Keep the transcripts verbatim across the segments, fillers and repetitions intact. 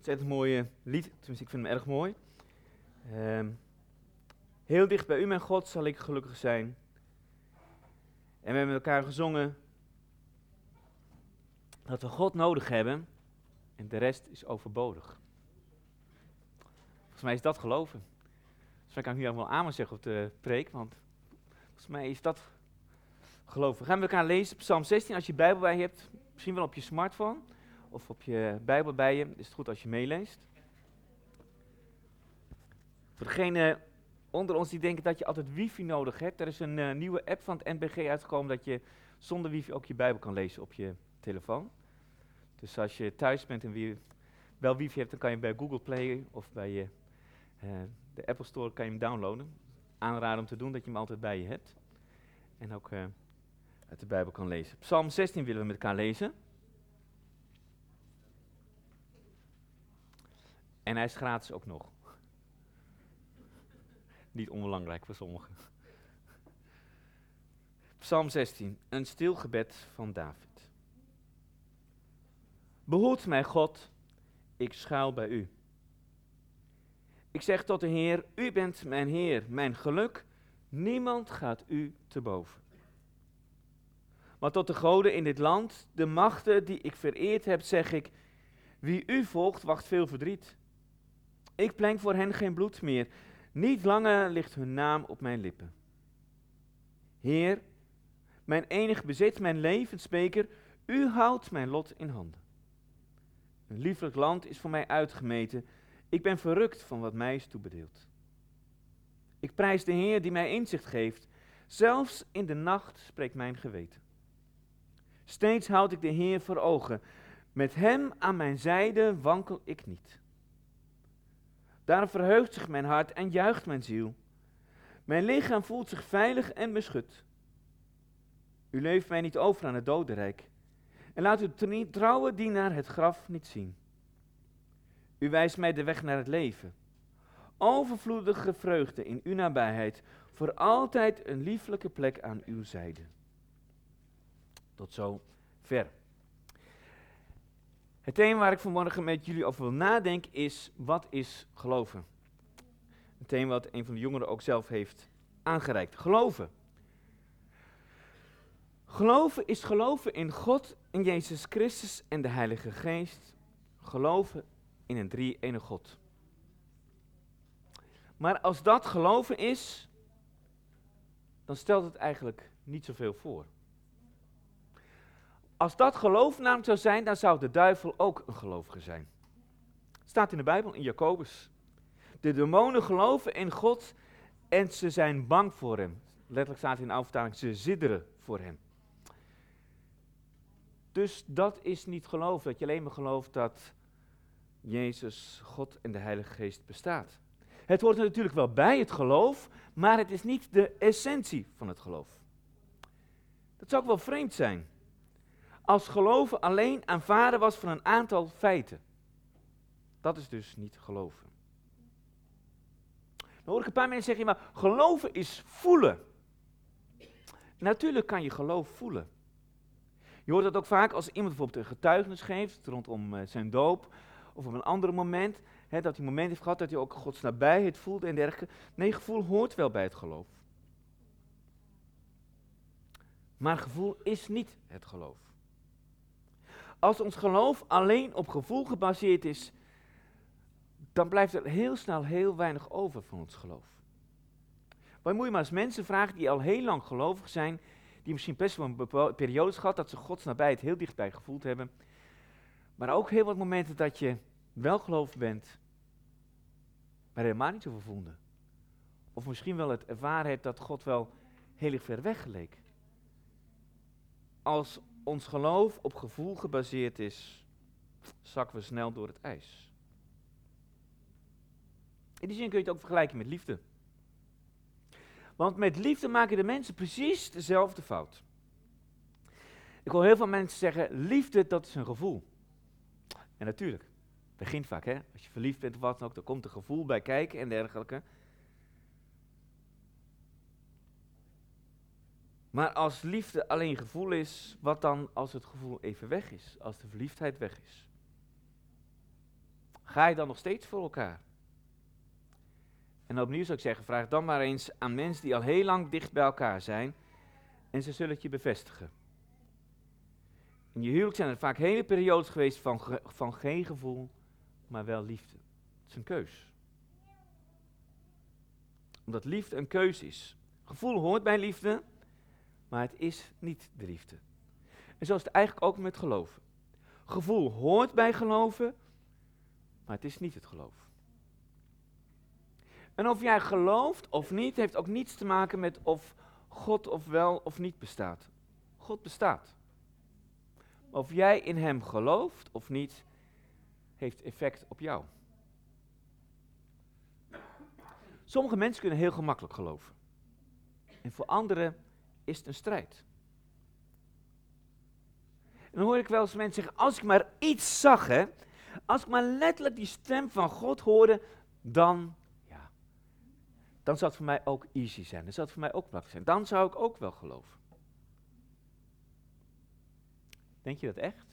Ontzettend een mooie lied, tenminste ik vind hem erg mooi. Um, heel dicht bij u, mijn God, zal ik gelukkig zijn. En we hebben met elkaar gezongen dat we God nodig hebben en de rest is overbodig. Volgens mij is dat geloven. Volgens mij kan ik nu allemaal amen zeggen op de preek, want volgens mij is dat geloven. We gaan met elkaar lezen, Psalm zestien, als je Bijbel bij je hebt, misschien wel op je smartphone of op je Bijbel bij je, is het goed als je meeleest. Voor degenen onder ons die denken dat je altijd wifi nodig hebt, er is een uh, nieuwe app van het N B G uitgekomen dat je zonder wifi ook je Bijbel kan lezen op je telefoon. Dus als je thuis bent en wie, wel wifi hebt, dan kan je bij Google Play of bij je, uh, de Apple Store kan je hem downloaden. Aanraden om te doen, dat je hem altijd bij je hebt. En ook uh, uit de Bijbel kan lezen. Psalm zestien willen we met elkaar lezen. En hij is gratis ook nog. Niet onbelangrijk voor sommigen. Psalm zestien, een stil gebed van David. Behoed mij, God, ik schuil bij u. Ik zeg tot de Heer, u bent mijn Heer, mijn geluk, niemand gaat u te boven. Maar tot de goden in dit land, de machten die ik vereerd heb, zeg ik, wie u volgt, wacht veel verdriet. Ik pleng voor hen geen bloed meer, niet langer ligt hun naam op mijn lippen. Heer, mijn enig bezit, mijn levensbeker, u houdt mijn lot in handen. Een lieflijk land is voor mij uitgemeten, ik ben verrukt van wat mij is toebedeeld. Ik prijs de Heer die mij inzicht geeft, zelfs in de nacht spreekt mijn geweten. Steeds houd ik de Heer voor ogen, met hem aan mijn zijde wankel ik niet. Daarom verheugt zich mijn hart en juicht mijn ziel. Mijn lichaam voelt zich veilig en beschut. U leeft mij niet over aan het dodenrijk. En laat uw trouwe dienaar het graf niet zien. U wijst mij de weg naar het leven. Overvloedige vreugde in uw nabijheid. Voor altijd een lieflijke plek aan uw zijde. Tot zo ver. Het thema waar ik vanmorgen met jullie over wil nadenken is, wat is geloven? Een thema wat een van de jongeren ook zelf heeft aangereikt. Geloven. Geloven is geloven in God, in Jezus Christus en de Heilige Geest. Geloven in een drie-ene God. Maar als dat geloven is, dan stelt het eigenlijk niet zoveel voor. Als dat geloof namelijk zou zijn, dan zou de duivel ook een gelovige zijn. Het staat in de Bijbel, in Jacobus. De demonen geloven in God en ze zijn bang voor hem. Letterlijk staat in de oude vertaling, ze sidderen voor hem. Dus dat is niet geloof, dat je alleen maar gelooft dat Jezus, God en de Heilige Geest bestaat. Het hoort er natuurlijk wel bij, het geloof, maar het is niet de essentie van het geloof. Dat zou ook wel vreemd zijn. Als geloven alleen aanvaarden was van een aantal feiten. Dat is dus niet geloven. Dan hoor ik een paar mensen zeggen, maar geloven is voelen. Natuurlijk kan je geloof voelen. Je hoort dat ook vaak als iemand bijvoorbeeld een getuigenis geeft rondom uh, zijn doop. Of op een ander moment, hè, dat hij een moment heeft gehad dat hij ook Gods nabijheid voelde en dergelijke. Nee, gevoel hoort wel bij het geloof. Maar gevoel is niet het geloof. Als ons geloof alleen op gevoel gebaseerd is, dan blijft er heel snel heel weinig over van ons geloof. Maar moet je maar eens mensen vragen die al heel lang gelovig zijn, die misschien best wel een bepaalde periode gehad dat ze Gods nabijheid heel dichtbij gevoeld hebben, maar ook heel wat momenten dat je wel gelovig bent, maar helemaal niet zoveel voelde. Of misschien wel het ervaren hebt dat God wel heel erg ver weg geleek. Als ons geloof op gevoel gebaseerd is, zakken we snel door het ijs. In die zin kun je het ook vergelijken met liefde. Want met liefde maken de mensen precies dezelfde fout. Ik hoor heel veel mensen zeggen, liefde dat is een gevoel. En natuurlijk, het begint vaak, hè. Als je verliefd bent of wat dan ook, dan komt er gevoel bij kijken en dergelijke. Maar als liefde alleen gevoel is, wat dan als het gevoel even weg is? Als de verliefdheid weg is? Ga je dan nog steeds voor elkaar? En opnieuw zou ik zeggen, vraag dan maar eens aan mensen die al heel lang dicht bij elkaar zijn. En ze zullen het je bevestigen. In je huwelijk zijn er vaak hele periodes geweest van, ge- van geen gevoel, maar wel liefde. Het is een keus. Omdat liefde een keus is. Gevoel hoort bij liefde, maar het is niet de liefde. En zo is het eigenlijk ook met geloven. Gevoel hoort bij geloven, maar het is niet het geloof. En of jij gelooft of niet, heeft ook niets te maken met of God of wel of niet bestaat. God bestaat. Maar of jij in hem gelooft of niet, heeft effect op jou. Sommige mensen kunnen heel gemakkelijk geloven. En voor anderen is het een strijd. En dan hoor ik wel eens mensen zeggen, als ik maar iets zag, hè, als ik maar letterlijk die stem van God hoorde, dan, ja, dan zou het voor mij ook easy zijn. Dan zou het voor mij ook makkelijk zijn. Dan zou ik ook wel geloven. Denk je dat echt?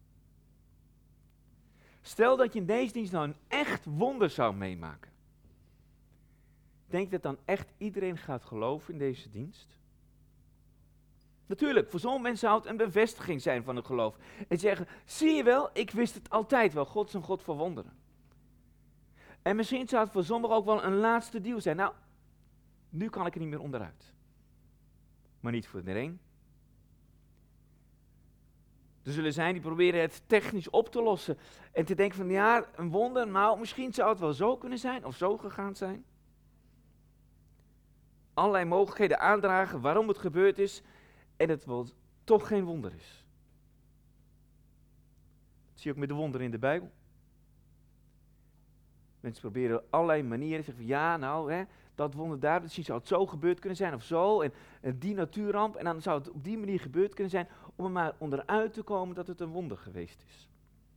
Stel dat je in deze dienst nou een echt wonder zou meemaken. Denk je dat dan echt iedereen gaat geloven in deze dienst? Natuurlijk, voor sommige mensen zou het een bevestiging zijn van het geloof. En zeggen, zie je wel, ik wist het altijd wel, God is een God voor wonderen. En misschien zou het voor sommigen ook wel een laatste deal zijn. Nou, nu kan ik er niet meer onderuit. Maar niet voor iedereen. Er zullen zijn die proberen het technisch op te lossen. En te denken van, ja, een wonder, nou, misschien zou het wel zo kunnen zijn, of zo gegaan zijn. Allerlei mogelijkheden aandragen waarom het gebeurd is. En het wel toch geen wonder is. Dat zie je ook met de wonderen in de Bijbel. Mensen proberen op allerlei manieren te zeggen van ja, nou, hè, dat wonder daar, misschien zou het zo gebeurd kunnen zijn of zo. En, en die natuurramp, en dan zou het op die manier gebeurd kunnen zijn, om er maar onderuit te komen dat het een wonder geweest is.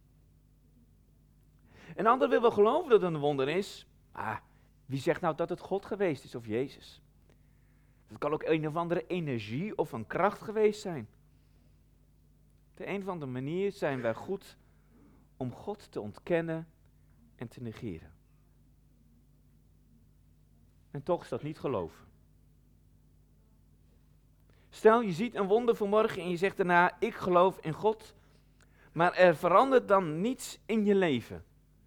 Een ander wil wel geloven dat het een wonder is. Ah, wie zegt nou dat het God geweest is of Jezus? Het kan ook een of andere energie of een kracht geweest zijn. Op de een of andere manier zijn wij goed om God te ontkennen en te negeren. En toch is dat niet geloven. Stel, je ziet een wonder vanmorgen en je zegt daarna, ik geloof in God, maar er verandert dan niets in je leven.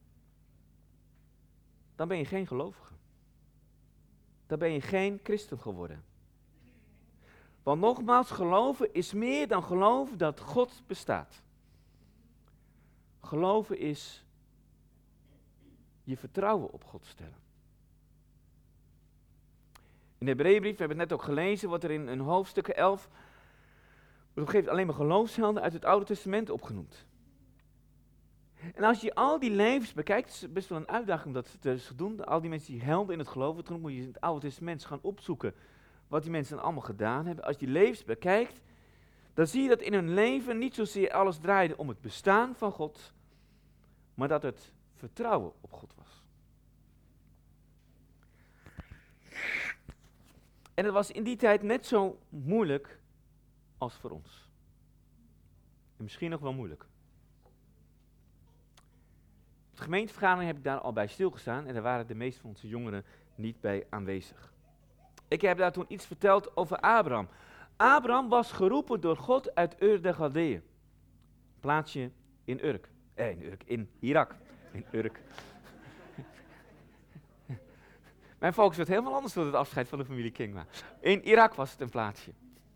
Dan ben je geen gelovige. Dan ben je geen christen geworden. Want nogmaals, geloven is meer dan geloven dat God bestaat. Geloven is je vertrouwen op God stellen. In de Hebreeënbrief, we hebben het net ook gelezen, wordt er in, in hoofdstukken elf, wordt op een gegeven moment alleen maar geloofshelden uit het Oude Testament opgenoemd. En als je al die levens bekijkt, het is best wel een uitdaging om dat te doen, al die mensen die helden in het geloof worden genoemd, moet je in het Oude Testament gaan opzoeken wat die mensen dan allemaal gedaan hebben. Als je die levens bekijkt, dan zie je dat in hun leven niet zozeer alles draaide om het bestaan van God, maar dat het vertrouwen op God was. En het was in die tijd net zo moeilijk als voor ons. En misschien nog wel moeilijk. Op de gemeentevergadering heb ik daar al bij stilgestaan en daar waren de meeste van onze jongeren niet bij aanwezig. Ik heb daar toen iets verteld over Abraham. Abraham was geroepen door God uit Ur der Galdeeën. Plaatsje in Urk. Eh, in Urk, in Irak. In Urk. Mijn focus werd helemaal anders door het afscheid van de familie Kingma. In Irak was het een plaatsje.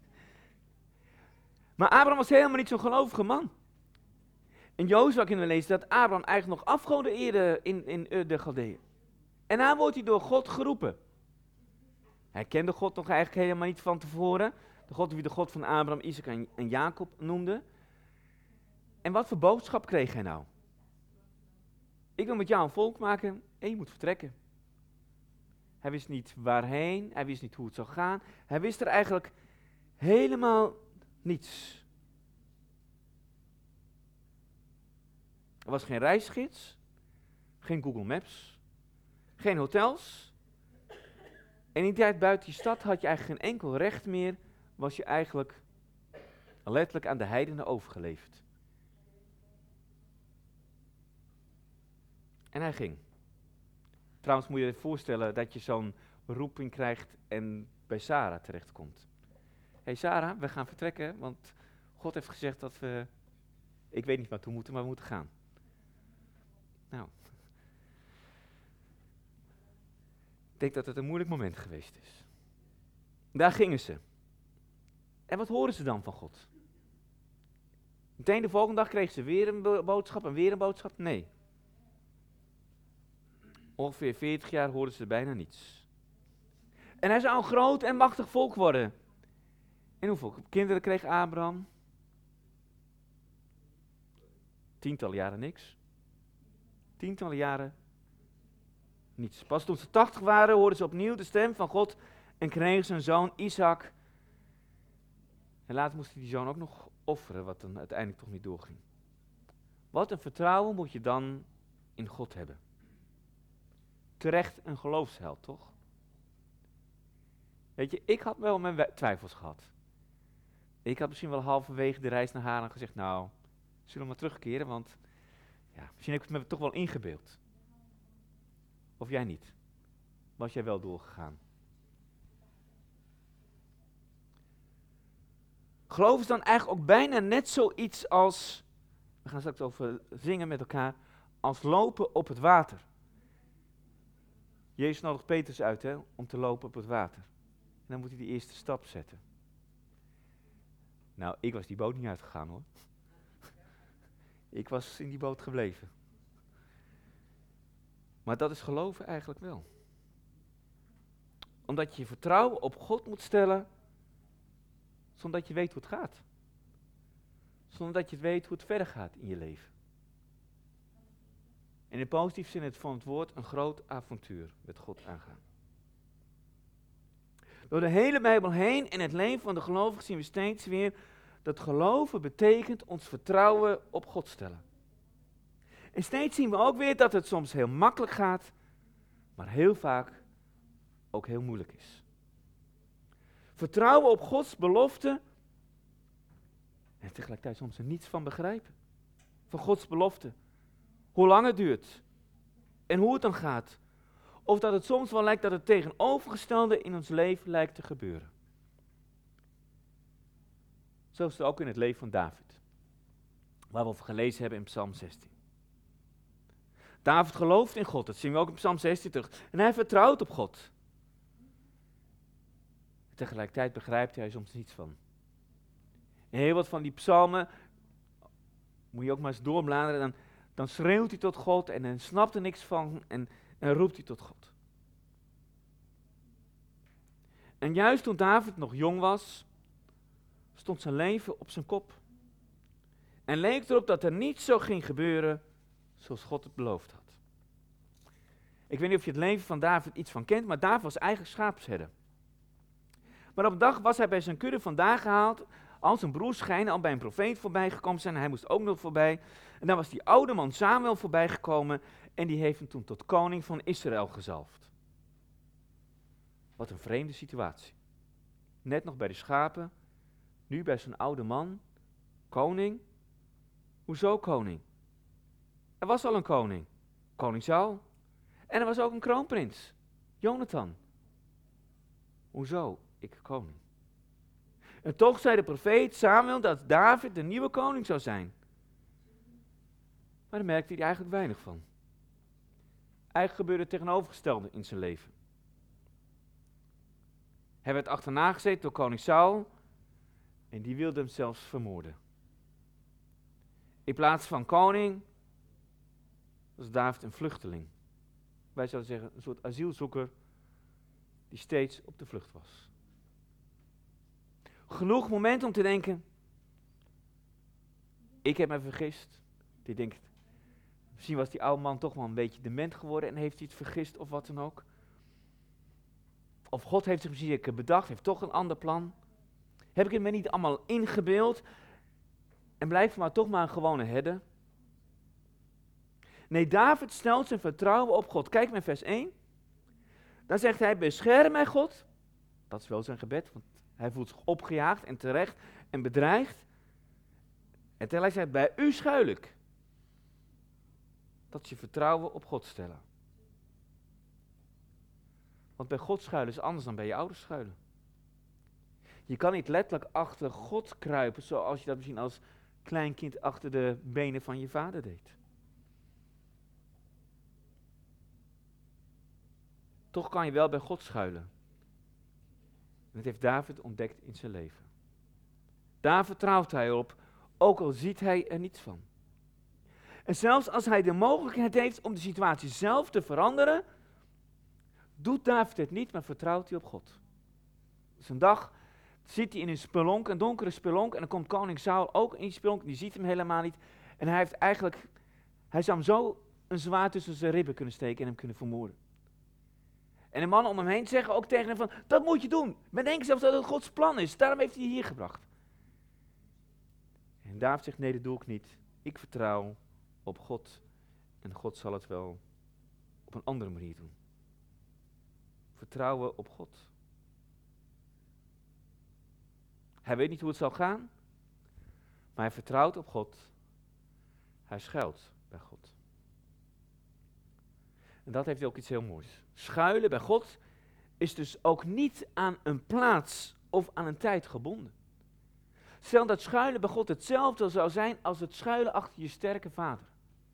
Maar Abraham was helemaal niet zo'n gelovige man. In Jozua kunnen we lezen dat Abraham eigenlijk nog afgoden eerde in, in Ur der Galdeeën. En daar wordt hij door God geroepen. Hij kende God nog eigenlijk helemaal niet van tevoren. De God die de God van Abraham, Isaac en, en Jacob noemde. En wat voor boodschap kreeg hij nou? Ik wil met jou een volk maken en je moet vertrekken. Hij wist niet waarheen, hij wist niet hoe het zou gaan. Hij wist er eigenlijk helemaal niets. Er was geen reisgids, geen Google Maps, geen hotels. En in die tijd buiten die stad had je eigenlijk geen enkel recht meer, was je eigenlijk letterlijk aan de heidenen overgeleverd. En hij ging. Trouwens moet je je voorstellen dat je zo'n roeping krijgt en bij Sarah terechtkomt. Hé hey Sarah, we gaan vertrekken, want God heeft gezegd dat we, ik weet niet waartoe moeten, maar we moeten gaan. Nou, ik denk dat het een moeilijk moment geweest is. Daar gingen ze. En wat horen ze dan van God? Meteen de volgende dag kregen ze weer een bo- boodschap en weer een boodschap? Nee. Ongeveer veertig jaar hoorden ze bijna niets. En hij zou een groot en machtig volk worden. En hoeveel kinderen kreeg Abraham? Tientallen jaren niks. Tientallen jaren niets. Pas toen ze tachtig waren, hoorden ze opnieuw de stem van God en kregen ze een zoon, Isaac. En later moest hij die zoon ook nog offeren, wat dan uiteindelijk toch niet doorging. Wat een vertrouwen moet je dan in God hebben. Terecht een geloofsheld, toch? Weet je, ik had wel mijn twijfels gehad. Ik had misschien wel halverwege de reis naar Haran gezegd, nou, zullen we maar terugkeren, want ja, misschien heb ik het me toch wel ingebeeld. Of jij niet? Was jij wel doorgegaan? Geloof is dan eigenlijk ook bijna net zoiets als, we gaan straks over zingen met elkaar, als lopen op het water. Jezus nodigt Petrus uit, hè, om te lopen op het water. En dan moet hij die eerste stap zetten. Nou, ik was die boot niet uitgegaan hoor. Ik was in die boot gebleven. Maar dat is geloven eigenlijk wel. Omdat je je vertrouwen op God moet stellen, zonder dat je weet hoe het gaat. Zonder dat je weet hoe het verder gaat in je leven. En in positief zin het van het woord een groot avontuur met God aangaan. Door de hele Bijbel heen in het leven van de gelovigen zien we steeds weer dat geloven betekent ons vertrouwen op God stellen. En steeds zien we ook weer dat het soms heel makkelijk gaat, maar heel vaak ook heel moeilijk is. Vertrouwen op Gods belofte en tegelijkertijd soms er niets van begrijpen. Van Gods belofte. Hoe lang het duurt en hoe het dan gaat. Of dat het soms wel lijkt dat het tegenovergestelde in ons leven lijkt te gebeuren. Zo is het ook in het leven van David. Waar we over gelezen hebben in Psalm zestien. David gelooft in God, dat zien we ook in Psalm zestien terug. En hij vertrouwt op God. En tegelijkertijd begrijpt hij soms niets van. En heel wat van die psalmen, moet je ook maar eens doorbladeren, dan, dan schreeuwt hij tot God en dan snapt er niks van en, en roept hij tot God. En juist toen David nog jong was, stond zijn leven op zijn kop. En leek erop dat er niets zo ging gebeuren zoals God het beloofd had. Ik weet niet of je het leven van David iets van kent, maar David was eigenlijk schaapsherder. Maar op een dag was hij bij zijn kudde vandaan gehaald, al zijn broers schijnen al bij een profeet voorbij gekomen zijn, en hij moest ook nog voorbij. En dan was die oude man Samuel voorbij gekomen en die heeft hem toen tot koning van Israël gezalfd. Wat een vreemde situatie. Net nog bij de schapen, nu bij zo'n oude man, koning. Hoezo koning? Er was al een koning, koning Saul. En er was ook een kroonprins, Jonathan. Hoezo? Ik koning. En toch zei de profeet Samuel dat David de nieuwe koning zou zijn. Maar daar merkte hij eigenlijk weinig van. Eigenlijk gebeurde het tegenovergestelde in zijn leven. Hij werd achterna gezeten door koning Saul en die wilde hem zelfs vermoorden. In plaats van koning was David een vluchteling. Wij zouden zeggen een soort asielzoeker die steeds op de vlucht was. Genoeg momenten om te denken, ik heb me vergist. Die denkt, misschien was die oude man toch wel een beetje dement geworden en heeft hij het vergist of wat dan ook. Of God heeft zich misschien bedacht, heeft toch een ander plan. Heb ik het me niet allemaal ingebeeld en blijf maar toch maar een gewone herder. Nee, David stelt zijn vertrouwen op God. Kijk naar vers één. Dan zegt hij, bescherm mij God. Dat is wel zijn gebed, want hij voelt zich opgejaagd en terecht en bedreigd. En tegelijkertijd bij u schuil ik. Dat dat is je vertrouwen op God stellen. Want bij God schuilen is anders dan bij je ouders schuilen. Je kan niet letterlijk achter God kruipen zoals je dat misschien als klein kind achter de benen van je vader deed. Toch kan je wel bij God schuilen. En dat heeft David ontdekt in zijn leven. Daar vertrouwt hij op, ook al ziet hij er niets van. En zelfs als hij de mogelijkheid heeft om de situatie zelf te veranderen, doet David het niet, maar vertrouwt hij op God. Dus een dag zit hij in een spelonk, een donkere spelonk, en dan komt koning Saul ook in die spelonk, die ziet hem helemaal niet. En hij heeft eigenlijk, hij zou hem zo een zwaard tussen zijn ribben kunnen steken en hem kunnen vermoorden. En de mannen om hem heen zeggen ook tegen hem van, dat moet je doen. Men denkt zelfs dat het Gods plan is, daarom heeft hij je hier gebracht. En David zegt, nee, dat doe ik niet. Ik vertrouw op God en God zal het wel op een andere manier doen. Vertrouwen op God. Hij weet niet hoe het zal gaan, maar hij vertrouwt op God. Hij schuilt bij God. En dat heeft ook iets heel moois. Schuilen bij God is dus ook niet aan een plaats of aan een tijd gebonden. Stel dat schuilen bij God hetzelfde zou zijn als het schuilen achter je sterke vader.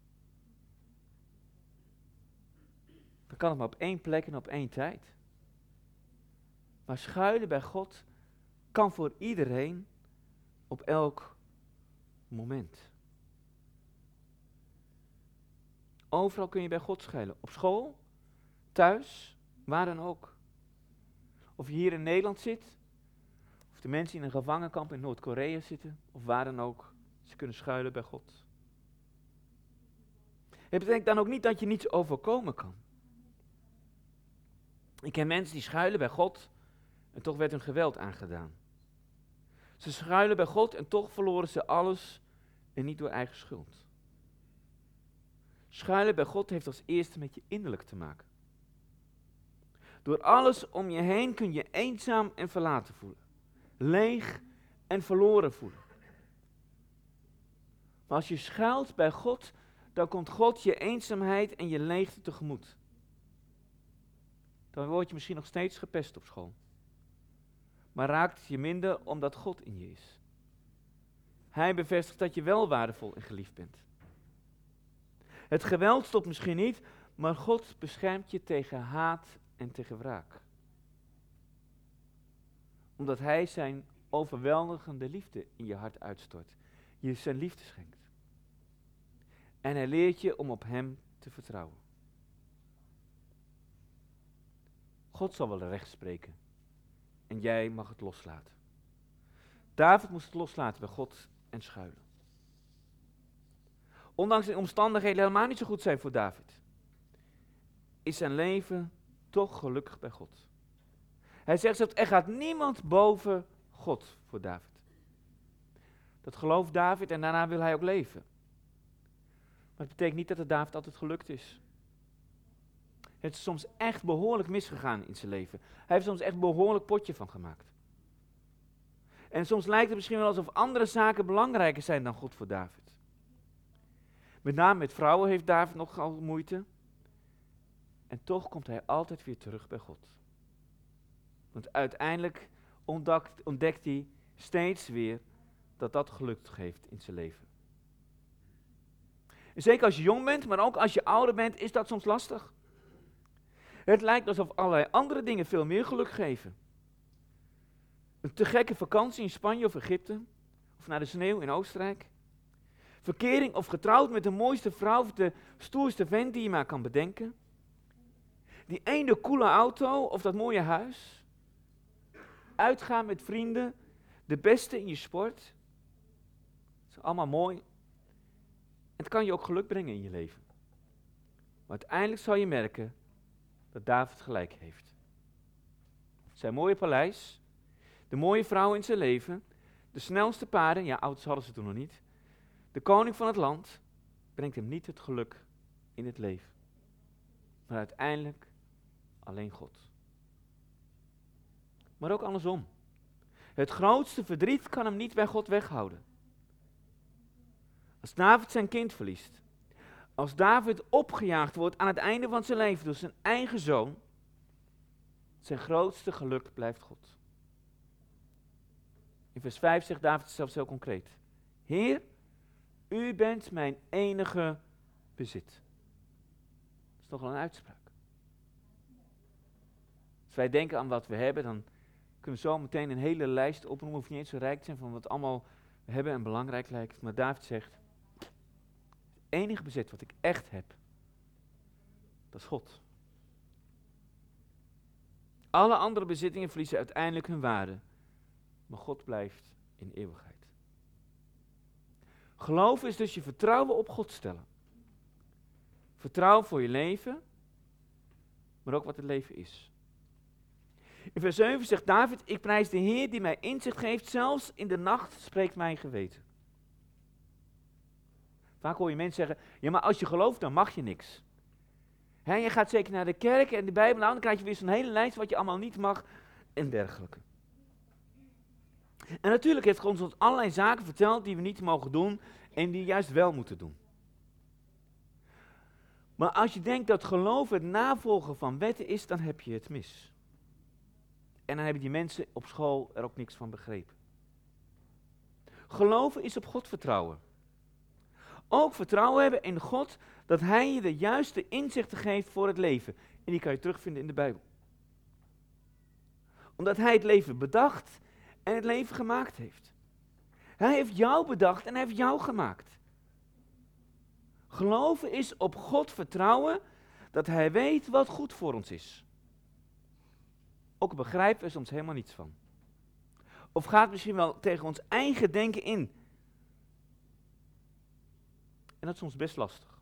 Dan kan het maar op één plek en op één tijd. Maar schuilen bij God kan voor iedereen op elk moment. Overal kun je bij God schuilen. Op school, thuis, waar dan ook. Of je hier in Nederland zit, of de mensen in een gevangenkamp in Noord-Korea zitten, of waar dan ook. Ze kunnen schuilen bij God. Het betekent dan ook niet dat je niets overkomen kan. Ik ken mensen die schuilen bij God en toch werd hun geweld aangedaan. Ze schuilen bij God en toch verloren ze alles en niet door eigen schuld. Schuilen bij God heeft als eerste met je innerlijk te maken. Door alles om je heen kun je eenzaam en verlaten voelen. Leeg en verloren voelen. Maar als je schuilt bij God, dan komt God je eenzaamheid en je leegte tegemoet. Dan word je misschien nog steeds gepest op school. Maar raakt het je minder omdat God in je is. Hij bevestigt dat je wel waardevol en geliefd bent. Het geweld stopt misschien niet, maar God beschermt je tegen haat en tegen wraak. Omdat hij zijn overweldigende liefde in je hart uitstort. Je zijn liefde schenkt. En hij leert je om op hem te vertrouwen. God zal wel recht spreken. En jij mag het loslaten. David moest het loslaten bij God en schuilen. Ondanks de omstandigheden helemaal niet zo goed zijn voor David, is zijn leven toch gelukkig bij God. Hij zegt zelfs, er gaat niemand boven God voor David. Dat gelooft David en daarna wil hij ook leven. Maar het betekent niet dat het David altijd gelukt is. Het is soms echt behoorlijk misgegaan in zijn leven. Hij heeft soms echt behoorlijk potje van gemaakt. En soms lijkt het misschien wel alsof andere zaken belangrijker zijn dan God voor David. Met name met vrouwen heeft David nogal moeite. En toch komt hij altijd weer terug bij God. Want uiteindelijk ontdekt, ontdekt hij steeds weer dat dat geluk geeft in zijn leven. En zeker als je jong bent, maar ook als je ouder bent, is dat soms lastig. Het lijkt alsof allerlei andere dingen veel meer geluk geven. Een te gekke vakantie in Spanje of Egypte, of naar de sneeuw in Oostenrijk. Verkering of getrouwd met de mooiste vrouw of de stoerste vent die je maar kan bedenken. Die ene coole auto of dat mooie huis. Uitgaan met vrienden, de beste in je sport. Dat is allemaal mooi. En het kan je ook geluk brengen in je leven. Maar uiteindelijk zal je merken dat David gelijk heeft. Zijn mooie paleis, de mooie vrouw in zijn leven, de snelste paarden, ja, auto's hadden ze toen nog niet. De koning van het land brengt hem niet het geluk in het leven. Maar uiteindelijk alleen God. Maar ook andersom. Het grootste verdriet kan hem niet bij God weghouden. Als David zijn kind verliest. Als David opgejaagd wordt aan het einde van zijn leven door zijn eigen zoon, zijn grootste geluk blijft God. In vers vijf zegt David zelfs heel concreet: Heer, u bent mijn enige bezit. Dat is toch wel een uitspraak. Als wij denken aan wat we hebben, dan kunnen we zo meteen een hele lijst opnoemen. Hoef je niet eens zo rijk te zijn van wat allemaal we hebben en belangrijk lijkt. Maar David zegt: het enige bezit wat ik echt heb, dat is God. Alle andere bezittingen verliezen uiteindelijk hun waarde. Maar God blijft in eeuwigheid. Geloof is dus je vertrouwen op God stellen. Vertrouwen voor je leven, maar ook wat het leven is. In vers zeven zegt David: ik prijs de Heer die mij inzicht geeft, zelfs in de nacht spreekt mijn geweten. Vaak hoor je mensen zeggen: ja, maar als je gelooft, dan mag je niks. He, je gaat zeker naar de kerk en de Bijbel, nou, dan krijg je weer zo'n hele lijst wat je allemaal niet mag en dergelijke. En natuurlijk heeft God ons allerlei zaken verteld die we niet mogen doen en die we juist wel moeten doen. Maar als je denkt dat geloven het navolgen van wetten is, dan heb je het mis. En dan hebben die mensen op school er ook niks van begrepen. Geloven is op God vertrouwen. Ook vertrouwen hebben in God dat Hij je de juiste inzichten geeft voor het leven. En die kan je terugvinden in de Bijbel. Omdat Hij het leven bedacht en het leven gemaakt heeft. Hij heeft jou bedacht en Hij heeft jou gemaakt. Geloven is op God vertrouwen dat Hij weet wat goed voor ons is. Ook begrijpen we soms helemaal niets van. Of gaat misschien wel tegen ons eigen denken in. En dat is soms best lastig.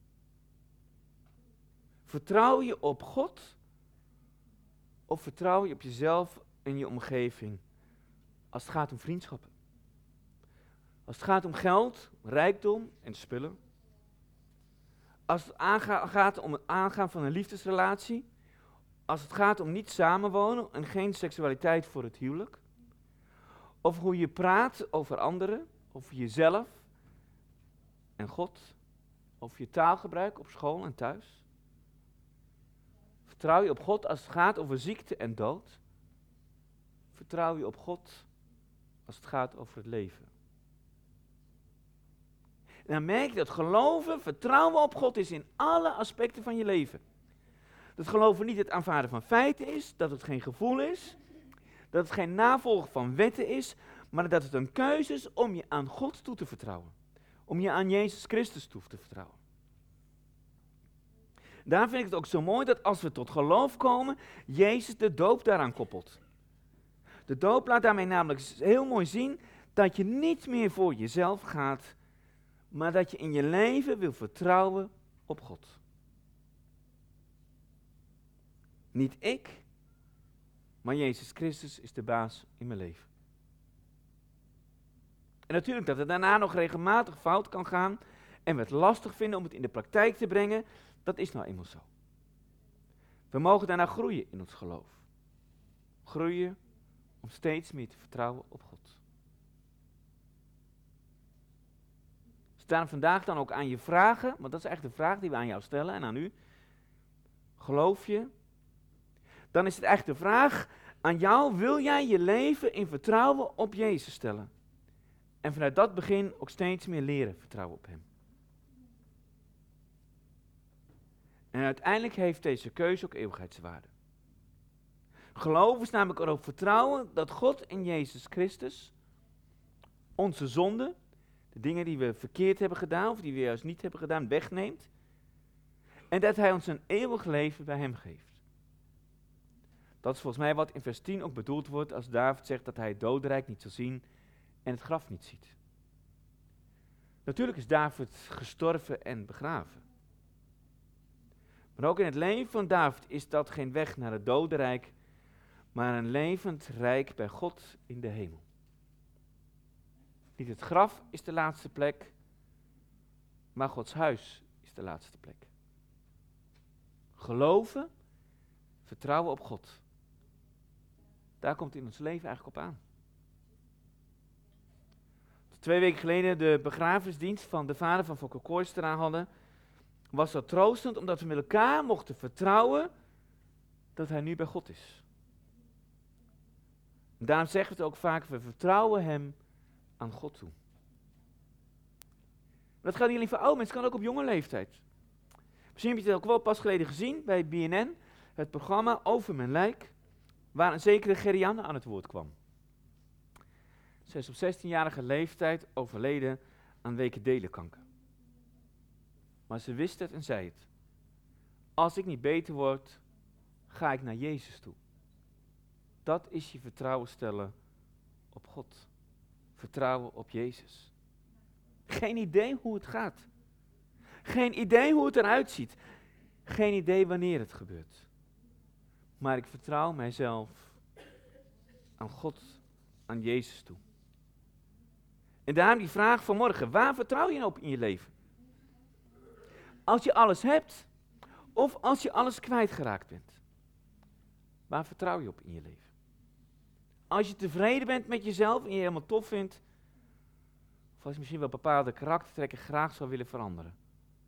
Vertrouw je op God of vertrouw je op jezelf en je omgeving als het gaat om vriendschappen? Als het gaat om geld, rijkdom en spullen. Als het aanga- gaat om het aangaan van een liefdesrelatie. Als het gaat om niet samenwonen en geen seksualiteit voor het huwelijk. Of hoe je praat over anderen, over jezelf en God. Of je taalgebruik op school en thuis. Vertrouw je op God als het gaat over ziekte en dood? Vertrouw je op God als het gaat over het leven? En dan merk je dat geloven, vertrouwen op God is in alle aspecten van je leven. Dat geloven niet het aanvaarden van feiten is, dat het geen gevoel is, dat het geen navolgen van wetten is, maar dat het een keuze is om je aan God toe te vertrouwen. Om je aan Jezus Christus toe te vertrouwen. Daar vind ik het ook zo mooi dat als we tot geloof komen, Jezus de doop daaraan koppelt. De doop laat daarmee namelijk heel mooi zien dat je niet meer voor jezelf gaat, maar dat je in je leven wil vertrouwen op God. Niet ik, maar Jezus Christus is de baas in mijn leven. En natuurlijk dat het daarna nog regelmatig fout kan gaan en we het lastig vinden om het in de praktijk te brengen, dat is nou eenmaal zo. We mogen daarna groeien in ons geloof. Groeien om steeds meer te vertrouwen op God. Staan vandaag dan ook aan je vragen, want dat is echt de vraag die we aan jou stellen en aan u. Geloof je? Dan is het echt de vraag aan jou, wil jij je leven in vertrouwen op Jezus stellen? En vanuit dat begin ook steeds meer leren vertrouwen op Hem. En uiteindelijk heeft deze keuze ook eeuwigheidswaarde. Geloven is namelijk erop vertrouwen dat God in Jezus Christus onze zonden, de dingen die we verkeerd hebben gedaan of die we juist niet hebben gedaan, wegneemt. En dat Hij ons een eeuwig leven bij Hem geeft. Dat is volgens mij wat in vers tien ook bedoeld wordt als David zegt dat hij het dodenrijk niet zal zien en het graf niet ziet. Natuurlijk is David gestorven en begraven. Maar ook in het leven van David is dat geen weg naar het dodenrijk, maar een levend rijk bij God in de hemel. Niet het graf is de laatste plek, maar Gods huis is de laatste plek. Geloven, vertrouwen op God. Daar komt het in ons leven eigenlijk op aan. Twee weken geleden de begrafenisdienst van de vader van Fokke Kooijstra hadden. was dat troostend, omdat we met elkaar mochten vertrouwen dat hij nu bij God is. En daarom zeggen we het ook vaak, we vertrouwen hem aan God toe. Dat gaat niet alleen voor oude mensen, het kan ook op jonge leeftijd. Misschien heb je het ook wel pas geleden gezien bij B N N, het programma Over mijn lijk, waar een zekere Gerianne aan het woord kwam. Ze is op zestienjarige leeftijd overleden aan wekendelenkanker. Maar ze wist het en zei het. Als ik niet beter word, ga ik naar Jezus toe. Dat is je vertrouwen stellen op God. Vertrouwen op Jezus. Geen idee hoe het gaat. Geen idee hoe het eruit ziet. Geen idee wanneer het gebeurt. Maar ik vertrouw mijzelf aan God, aan Jezus toe. En daarom die vraag van morgen. Waar vertrouw je nou op in je leven? Als je alles hebt, of als je alles kwijtgeraakt bent. Waar vertrouw je op in je leven? Als je tevreden bent met jezelf en je helemaal tof vindt, of als je misschien wel bepaalde karaktertrekken graag zou willen veranderen.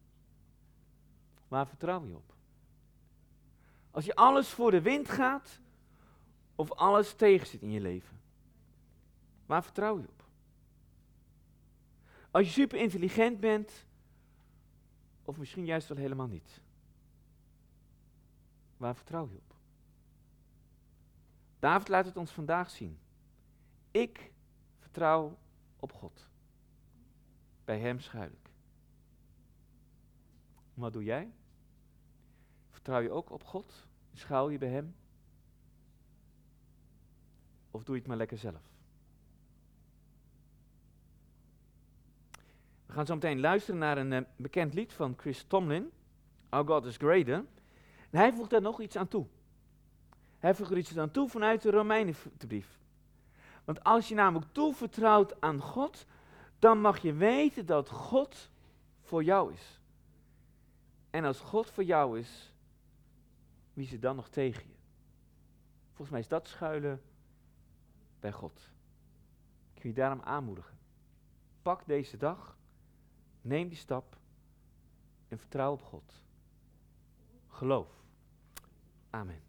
Waar vertrouw je op? Als je alles voor de wind gaat, of alles tegen zit in je leven. Waar vertrouw je op? Als je super intelligent bent, of misschien juist wel helemaal niet. Waar vertrouw je op? David laat het ons vandaag zien. Ik vertrouw op God. Bij hem schuil ik. Wat doe jij? Vertrouw je ook op God? Schuil je bij hem? Of doe je het maar lekker zelf? We gaan zo meteen luisteren naar een uh, bekend lied van Chris Tomlin. Our God is Greater. En hij voegt daar nog iets aan toe. Hij voegt er iets aan toe vanuit de Romeinenbrief. Want als je namelijk toevertrouwt aan God, dan mag je weten dat God voor jou is. En als God voor jou is, wie is er dan nog tegen je? Volgens mij is dat schuilen bij God. Ik wil je daarom aanmoedigen. Pak deze dag, neem die stap en vertrouw op God. Geloof. Amen.